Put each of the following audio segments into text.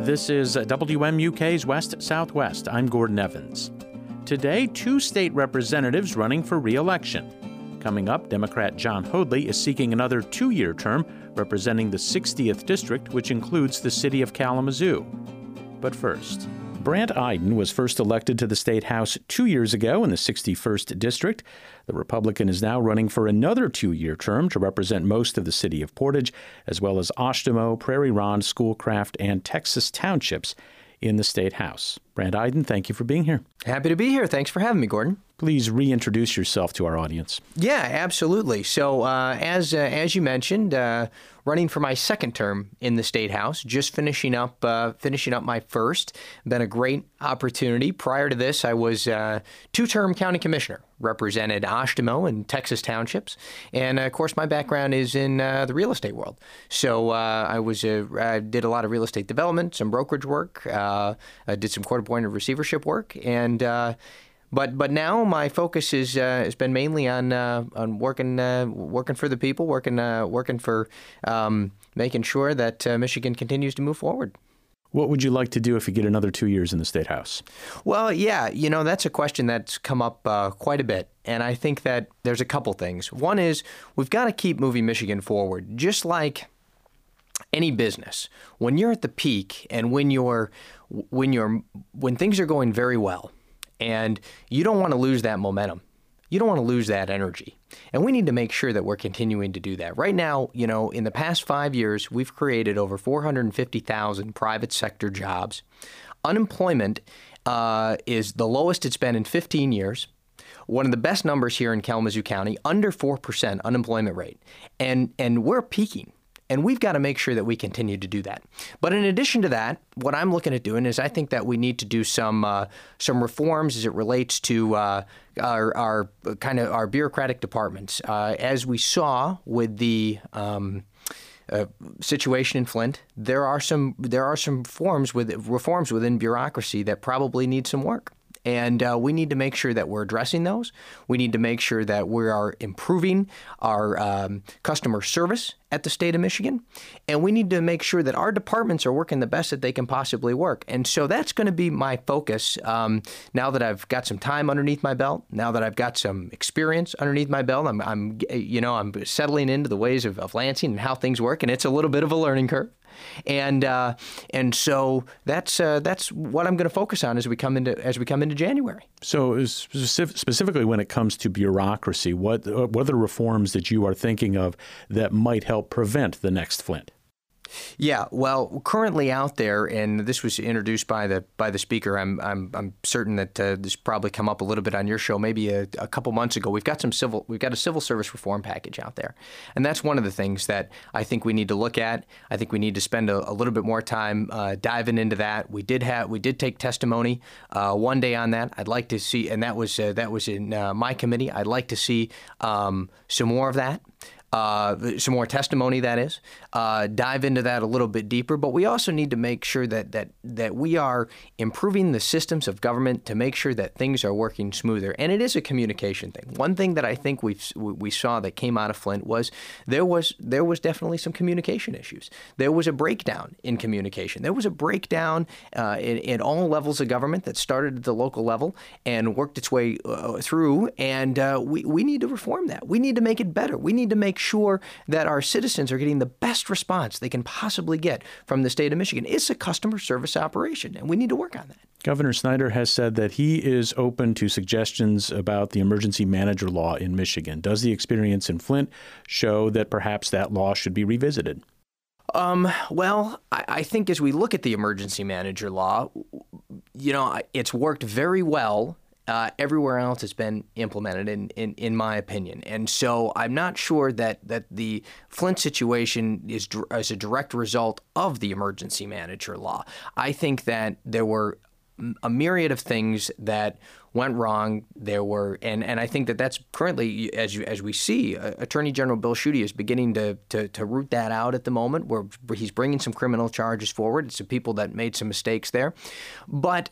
This is WMUK's West Southwest. I'm Gordon Evans. Today, two state representatives running for re-election. Coming up, Democrat John Hoadley is seeking another two-year term representing the 60th District, which includes the city of Kalamazoo. But first, Brandt Iden was first elected to the State House 2 years ago in the 61st District. The Republican is now running for another two-year term to represent most of the city of Portage, as well as Oshtemo, Prairie Ronde, Schoolcraft, and Texas Townships in the State House. Brandt Iden, thank you for being here. Happy to be here. Thanks for having me, Gordon. Please reintroduce yourself to our audience. Yeah, absolutely. So as you mentioned, running for my second term in the State House, just finishing up my first. Been a great opportunity. Prior to this, I was two-term county commissioner, represented Oshtemo and Texas Townships, and of course my background is in the real estate world. So I did a lot of real estate development, some brokerage work, I did some court-appointed receivership work, and But now my focus has been mainly on working for the people, working for making sure that Michigan continues to move forward. What would you like to do if you get another 2 years in the State House? Well, yeah, that's a question that's come up quite a bit. And I think that there's a couple things. One is we've got to keep moving Michigan forward, just like any business. When you're at the peak and when things are going very well, and you don't want to lose that momentum. You don't want to lose that energy. And we need to make sure that we're continuing to do that. Right now, in the past 5 years, we've created over 450,000 private sector jobs. Unemployment is the lowest it's been in 15 years. One of the best numbers here in Kalamazoo County, under 4% unemployment rate. And we're peaking. And we've got to make sure that we continue to do that. But in addition to that, what I'm looking at doing is I think that we need to do some reforms as it relates to our bureaucratic departments. As we saw with the situation in Flint, there are some reforms within bureaucracy that probably need some work. And we need to make sure that we're addressing those. We need to make sure that we are improving our customer service at the state of Michigan. And we need to make sure that our departments are working the best that they can possibly work. And so that's going to be my focus now that I've got some time underneath my belt, now that I've got some experience underneath my belt. I'm settling into the ways of Lansing and how things work, and it's a little bit of a learning curve. And so that's what I'm going to focus on as we come into January. So specifically when it comes to bureaucracy, what are the reforms that you are thinking of that might help prevent the next Flint? Yeah, well, currently out there, and this was introduced by the speaker. I'm certain that this probably come up a little bit on your show, maybe a couple months ago. We've got a civil service reform package out there, and that's one of the things that I think we need to look at. I think we need to spend a little bit more time diving into that. We did take testimony one day on that. I'd like to see, and that was in my committee. I'd like to see some more of that. Some more testimony, that is, dive into that a little bit deeper. But we also need to make sure that we are improving the systems of government to make sure that things are working smoother. And it is a communication thing. One thing that I think we saw that came out of Flint was there was definitely some communication issues. There was a breakdown in communication. There was a breakdown in all levels of government that started at the local level and worked its way through. And we need to reform that. We need to make it better. We need to make sure that our citizens are getting the best response they can possibly get from the state of Michigan. It's a customer service operation, and we need to work on that. Governor Snyder has said that he is open to suggestions about the emergency manager law in Michigan. Does the experience in Flint show that perhaps that law should be revisited? Well, I think as we look at the emergency manager law, it's worked very well everywhere else it's been implemented, in my opinion. And so I'm not sure that the Flint situation is as a direct result of the emergency manager law. I think that there were a myriad of things that went wrong. There were, and I think that's currently, as we see, Attorney General Bill Schuette is beginning to root that out at the moment, where he's bringing some criminal charges forward. It's the people that made some mistakes there. But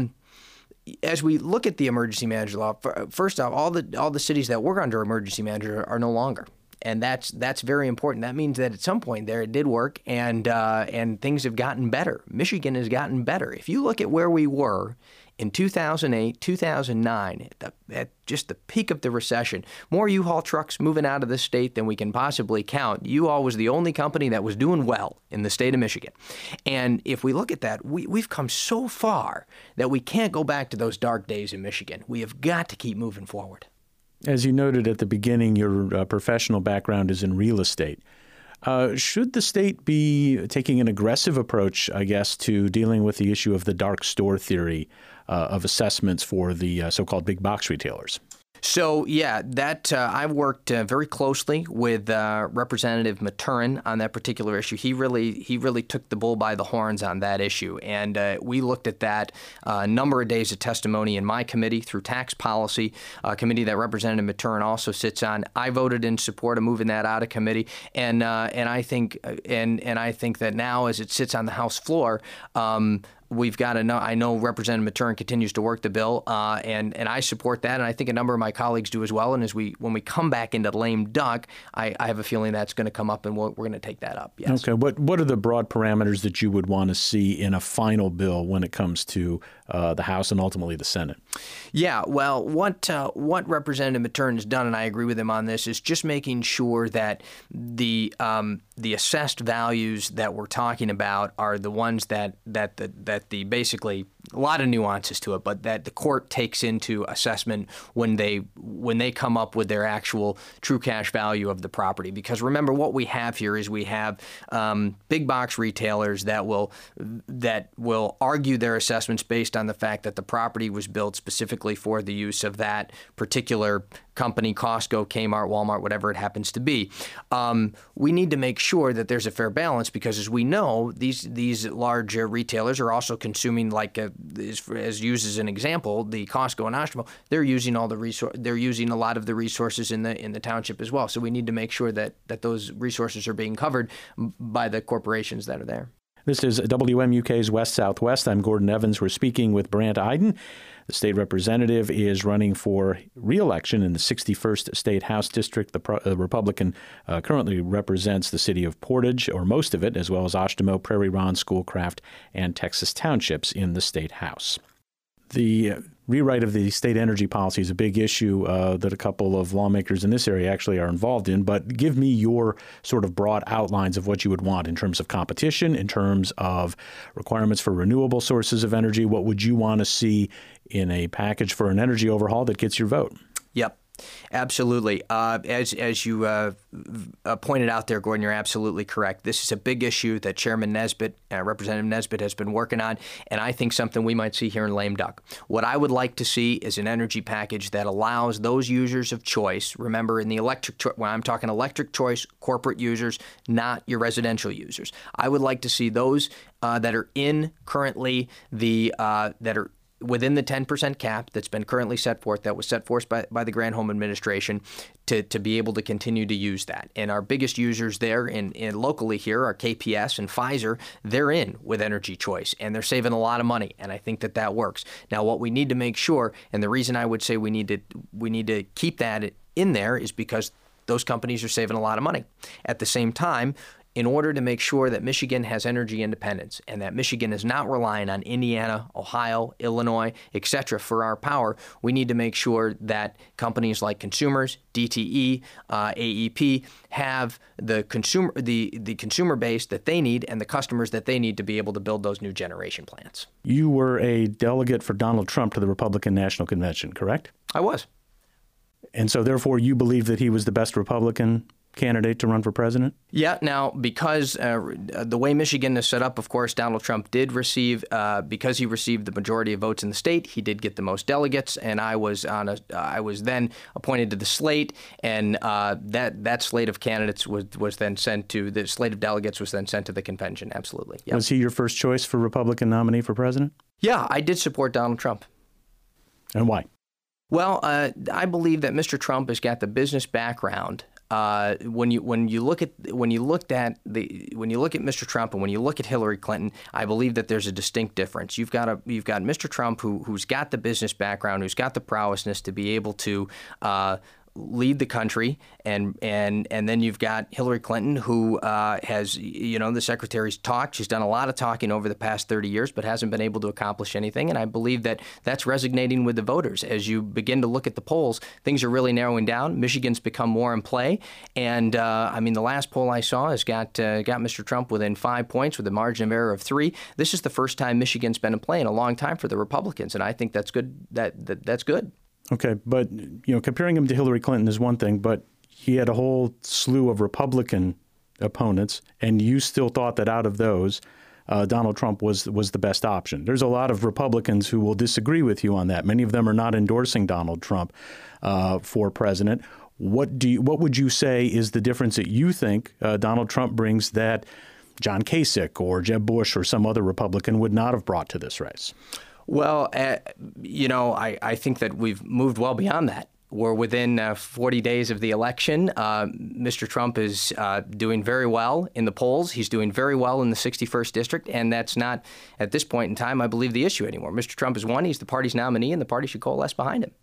as we look at the emergency manager law, first off, all the cities that were under emergency manager are no longer. And that's very important. That means that at some point there it did work, and things have gotten better. Michigan has gotten better. If you look at where we were in 2008, 2009, at just the peak of the recession, more U-Haul trucks moving out of the state than we can possibly count. U-Haul was the only company that was doing well in the state of Michigan. And if we look at that, we've come so far that we can't go back to those dark days in Michigan. We have got to keep moving forward. As you noted at the beginning, your professional background is in real estate. Should the state be taking an aggressive approach, I guess, to dealing with the issue of the dark store theory of assessments for the so-called big box retailers? So, yeah, that I've worked very closely with Representative Maturin on that particular issue. He really took the bull by the horns on that issue, and we looked at that a number of days of testimony in my committee through tax policy, a committee that Representative Maturin also sits on. I voted in support of moving that out of committee, and I think that now as it sits on the House floor. We've got to know. I know Representative Maturin continues to work the bill, and I support that, and I think a number of my colleagues do as well. And when we come back into lame duck, I have a feeling that's going to come up, and we're going to take that up. Yes. Okay. What are the broad parameters that you would want to see in a final bill when it comes to the House and ultimately the Senate? Yeah. Well, what Representative Maturin has done, and I agree with him on this, is just making sure that the assessed values that we're talking about are the ones that the basically a lot of nuances to it, but that the court takes into assessment when they come up with their actual true cash value of the property. Because remember, what we have here is we have big box retailers that will argue their assessments based on the fact that the property was built specifically for the use of that particular company, Costco, Kmart, Walmart, whatever it happens to be. We need to make sure that there's a fair balance because, as we know, these large retailers are also consuming, like as used as an example, the Costco and Oshkosh. They're using they're using a lot of the resources in the township as well. So we need to make sure that those resources are being covered by the corporations that are there. This is WMUK's West Southwest. I'm Gordon Evans. We're speaking with Brant Iden. The state representative is running for re-election in the 61st State House District. The Republican currently represents the city of Portage, or most of it, as well as Oshtemo, Prairie Ron, Schoolcraft, and Texas Townships in the State House. The rewrite of the state energy policy is a big issue that a couple of lawmakers in this area actually are involved in. But give me your sort of broad outlines of what you would want in terms of competition, in terms of requirements for renewable sources of energy. What would you want to see in a package for an energy overhaul that gets your vote? Yep. Absolutely. As you pointed out there, Gordon, you're absolutely correct. This is a big issue that Chairman Nesbitt, Representative Nesbitt, has been working on, and I think something we might see here in lame duck. What I would like to see is an energy package that allows those users of choice, remember in the when I'm talking electric choice, corporate users, not your residential users. I would like to see those that are in currently that are within the 10% cap that's been currently set forth, that was set forth by the Granholm administration, to be able to continue to use that. And our biggest users there in locally here are KPS and Pfizer. They're in with energy choice, and they're saving a lot of money, and I think that works. Now, what we need to make sure, and the reason I would say we need to keep that in there, is because those companies are saving a lot of money. At the same time, in order to make sure that Michigan has energy independence and that Michigan is not relying on Indiana, Ohio, Illinois, etc. for our power, we need to make sure that companies like Consumers, DTE, AEP have the consumer base that they need and the customers that they need to be able to build those new generation plants. You were a delegate for Donald Trump to the Republican National Convention, correct? I was. And so therefore you believe that he was the best Republican candidate to run for president? Yeah. Now, because the way Michigan is set up, of course, Donald Trump did receive, because he received the majority of votes in the state, he did get the most delegates, and I was then appointed to the slate, and that slate of candidates was then sent to the slate of delegates was then sent to the convention. Absolutely. Yep. Was he your first choice for Republican nominee for president? Yeah, I did support Donald Trump. And why? Well, I believe that Mr. Trump has got the business background. When you look at Mr. Trump and when you look at Hillary Clinton, I believe that there's a distinct difference. You've got Mr. Trump who's got the business background, who's got the prowessness to be able to lead the country, and then you've got Hillary Clinton, who has, the secretary's talked. She's done a lot of talking over the past 30 years, but hasn't been able to accomplish anything. And I believe that that's resonating with the voters. As you begin to look at the polls, things are really narrowing down. Michigan's become more in play. And, the last poll I saw has got Mr. Trump within 5 points with a margin of error of 3. This is the first time Michigan's been in play in a long time for the Republicans, and I think that's good. That's good. Okay, but comparing him to Hillary Clinton is one thing, but he had a whole slew of Republican opponents, and you still thought that out of those, Donald Trump was the best option. There's a lot of Republicans who will disagree with you on that. Many of them are not endorsing Donald Trump for president. What would you say is the difference that you think Donald Trump brings that John Kasich or Jeb Bush or some other Republican would not have brought to this race? Well, I think that we've moved well beyond that. We're within 40 days of the election. Mr. Trump is doing very well in the polls. He's doing very well in the 61st district, and that's not, at this point in time, I believe, the issue anymore. Mr. Trump has won. He's the party's nominee, and the party should coalesce behind him.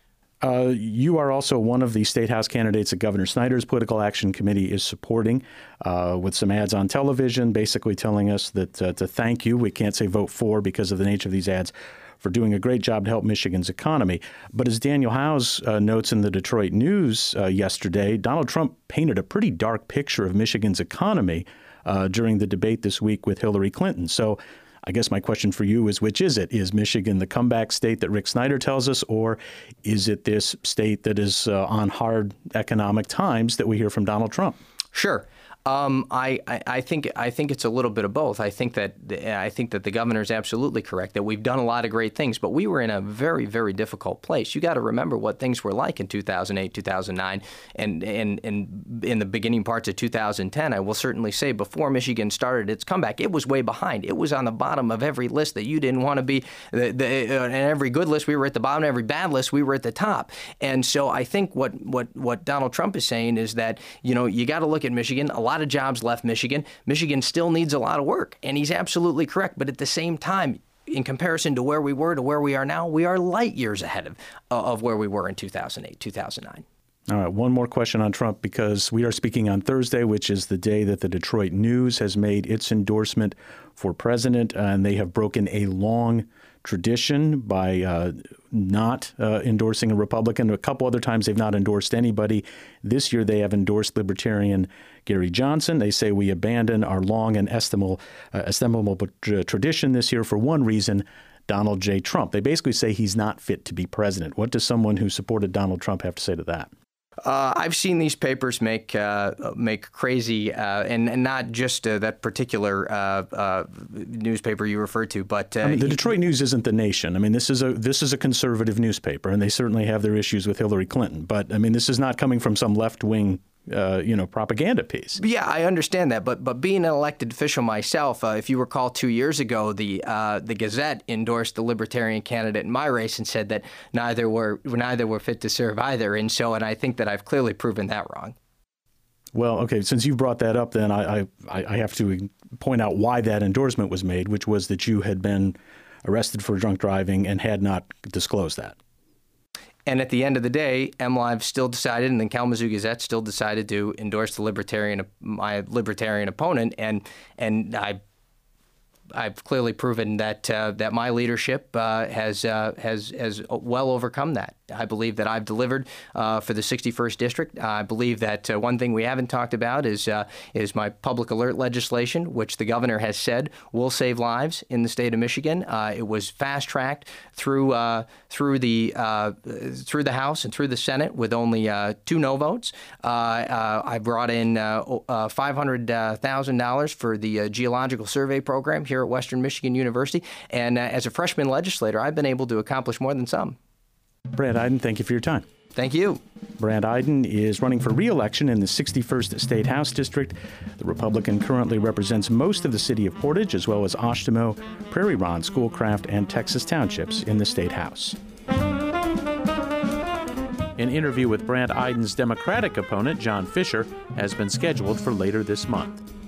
You are also one of the State House candidates that Governor Snyder's Political Action Committee is supporting, with some ads on television basically telling us that to thank you. We can't say vote for because of the nature of these ads, for doing a great job to help Michigan's economy. But as Daniel Howes notes in the Detroit News yesterday, Donald Trump painted a pretty dark picture of Michigan's economy during the debate this week with Hillary Clinton. So I guess my question for you is, which is it? Is Michigan the comeback state that Rick Snyder tells us, or is it this state that is on hard economic times that we hear from Donald Trump? Sure. I think it's a little bit of both. I think that the governor is absolutely correct that we've done a lot of great things, but we were in a very, very difficult place. You got to remember what things were like in 2008, 2009, and in the beginning parts of 2010. I will certainly say before Michigan started its comeback, it was way behind. It was on the bottom of every list that you didn't want to be. And every good list, we were at the bottom. Every bad list, we were at the top. And so I think what Donald Trump is saying is that you got to look at Michigan. A lot of jobs left Michigan. Michigan still needs a lot of work, and he's absolutely correct. But at the same time, in comparison to where we were to where we are now, we are light years ahead of where we were in 2008, 2009. All right, one more question on Trump, because we are speaking on Thursday, which is the day that the Detroit News has made its endorsement for president, and they have broken a long tradition by not endorsing a Republican. A couple other times they've not endorsed anybody. This year they have endorsed Libertarian Gary Johnson. They say we abandon our long and estimable tradition this year for one reason: Donald J. Trump. They basically say he's not fit to be president. What does someone who supported Donald Trump have to say to that? I've seen these papers make crazy, and not just that particular newspaper you referred to, but the Detroit News isn't The Nation. I mean, this is a conservative newspaper, and they certainly have their issues with Hillary Clinton. But I mean, this is not coming from some left-wing propaganda piece. Yeah, I understand that, but being an elected official myself, if you recall 2 years ago, the Gazette endorsed the Libertarian candidate in my race and said that neither were fit to serve either, and I think that I've clearly proven that wrong. Well, okay, since you brought that up, then I have to point out why that endorsement was made, which was that you had been arrested for drunk driving and had not disclosed that. And at the end of the day, MLive still decided, and the Kalamazoo Gazette still decided to endorse my libertarian opponent, and I've clearly proven that my leadership has well overcome that. I believe that I've delivered for the 61st district. I believe that one thing we haven't talked about is my public alert legislation, which the governor has said will save lives in the state of Michigan. It was fast tracked through the House and through the Senate with only 2 no votes. I brought in $500,000 for the Geological Survey program here at Western Michigan University, and as a freshman legislator, I've been able to accomplish more than some. Brad Iden, thank you for your time. Thank you. Brad Iden is running for re-election in the 61st State House District. The Republican currently represents most of the city of Portage, as well as Oshtemo, Prairie Ronde, Schoolcraft, and Texas Townships in the State House. An interview with Brad Iden's Democratic opponent, John Fisher, has been scheduled for later this month.